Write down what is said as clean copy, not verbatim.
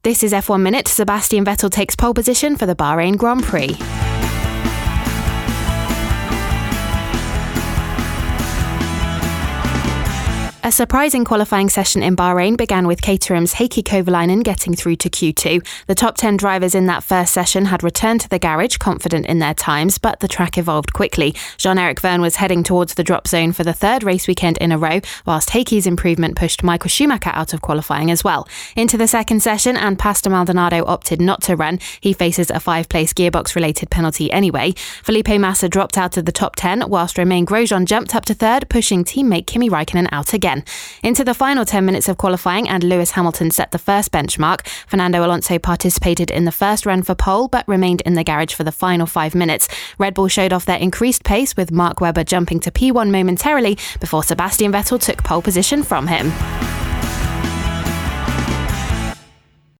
This is F1 Minute. Sebastian Vettel takes pole position for the Bahrain Grand Prix. A surprising qualifying session in Bahrain began with Caterham's Heikki Kovalainen getting through to Q2. The top 10 drivers in that first session had returned to the garage confident in their times, but the track evolved quickly. Jean-Eric Vergne was heading towards the drop zone for the third race weekend in a row, whilst Heikki's improvement pushed Michael Schumacher out of qualifying as well. Into the second session, and Pastor Maldonado opted not to run. He faces a 5-place gearbox-related penalty anyway. Felipe Massa dropped out of the top 10, whilst Romain Grosjean jumped up to third, pushing teammate Kimi Raikkonen out again. Into the final 10 minutes of qualifying, and Lewis Hamilton set the first benchmark. Fernando Alonso participated in the first run for pole, but remained in the garage for the final 5 minutes. Red Bull showed off their increased pace, with Mark Webber jumping to P1 momentarily before Sebastian Vettel took pole position from him.